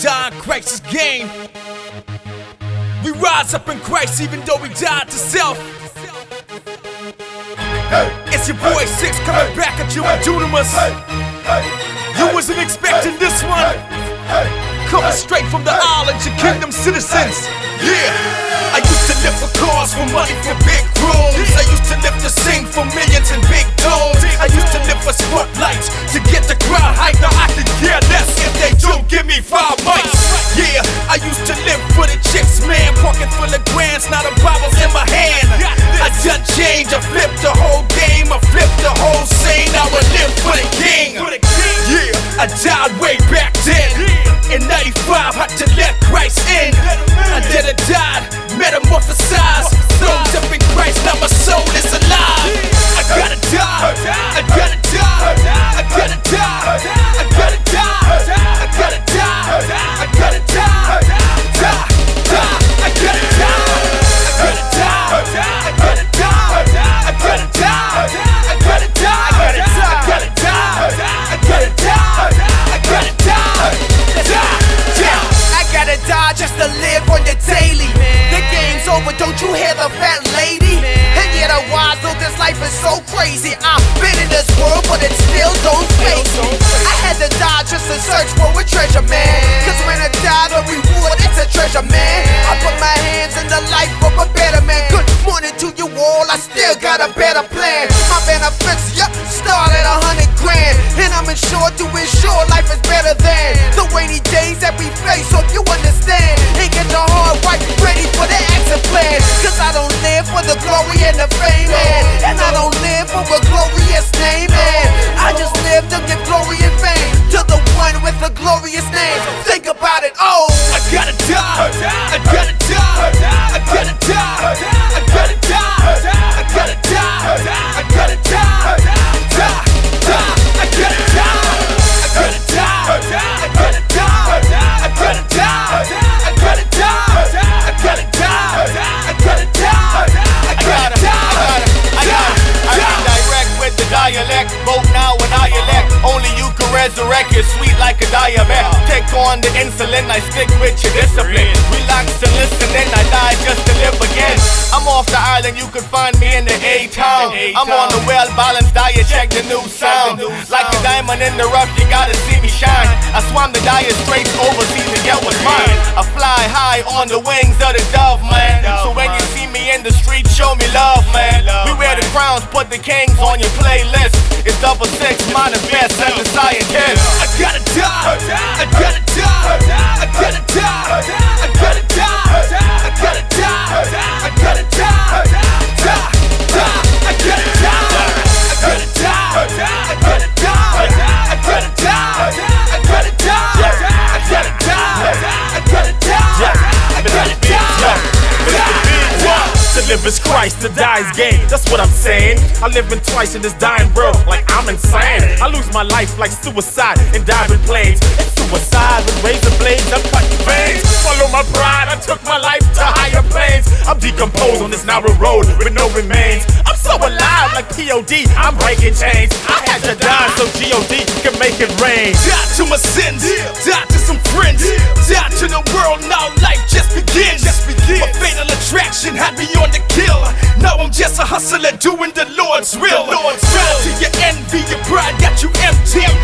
die in Christ's game. We rise up in Christ even though we died to self. It's your boy Six coming back at you with Dunamis. You wasn't expecting this one. Coming straight from the island, your kingdom citizens. Yeah, I used to live for cars, for money, for big rooms. I used to live to sing for millions in big tones. I used to live for spotlights, to get the crowd hype. Now I can care less if they don't give me 5 mics. Yeah, I used to live for the chicks, man. Pocket full of grands, now the Bible's in my hand. I done changed, I flipped the whole game. I flipped the whole scene, now I live for the king. Yeah, I died way back then. In 95, had to let Christ in. I did it, died, metamorphosized. Thrones up in Christ, now my soul is alive. I gotta die, I gotta die, I gotta die, I gotta die, I gotta die, I gotta die, I gotta die, I gotta die, I gotta die, I gotta die, I gotta die, I gotta die, I gotta die, I gotta die. I gotta die just to live on the daily. The game's over, don't you hear the fat lady? And yet I wise, though this life is so crazy. I've been in this world, but it still don't face me. I had to die just to search for a treasure, man. Cause when I die, the reward, it's a treasure, man. I put my hands in the life of a better man. Good morning to you all, I still got a better plan. My benefits, yeah, start at 100 grand. And I'm insured to ensure life is better than the rainy days that we face. So if you understand, and get your heart right, ready for the exit plan. Cause I don't live for the glory and the fame, man. And I don't live for a glorious name, man. I just live to give glory and fame to the one with the glorious name. Think about it, oh. I gotta die, I gotta die, I gotta die, I gotta die, I gotta die, I gotta die, I gotta die, I gotta die, I gotta die, I gotta die, I gotta die, I gotta die, I gotta die, I gotta die, I gotta direct with the dialect. Vote now when I elect. Only you can resurrect. You're sweet like a diabetic. Take on the insulin, I stick with your discipline. Relax and listen, then I die just to live again. I'm off the island, you can find me in the A-town. I'm on a well-balanced diet, check the new sound. Like a diamond in the rough, you gotta see me shine. I swam the dire straits overseas to get what's mine. I fly high on the wings of the dove, man. So when you see me in the street, show me love, man. We wear the crowns, put the kings on your playlist. It's 666, manifest, and the scientist. I gotta die, I gotta die, I gotta die, I gotta die, I gotta die, I gotta die, I gotta die, I gotta die, I gotta die, I gotta die, I gotta die, I gotta die, I gotta die, I gotta die. To live is Christ, to die is gain. That's what I'm saying. I live in twice in this dying world, like I'm insane. I lose my life like suicide in diving planes. It's suicide with razor blades, I'm cutting veins. Follow my pride, I took my life to higher planes. I'm decomposed on this narrow road with no remains. I'm so alive like P.O.D., I'm breaking chains. I had to die so G.O.D. can make it rain. Die to my sins, die to some friends, die to the world, now life just begins. My fatal attraction had me on the kill. Now I'm just a hustler doing the Lord's will. Die to your envy, your pride got you empty.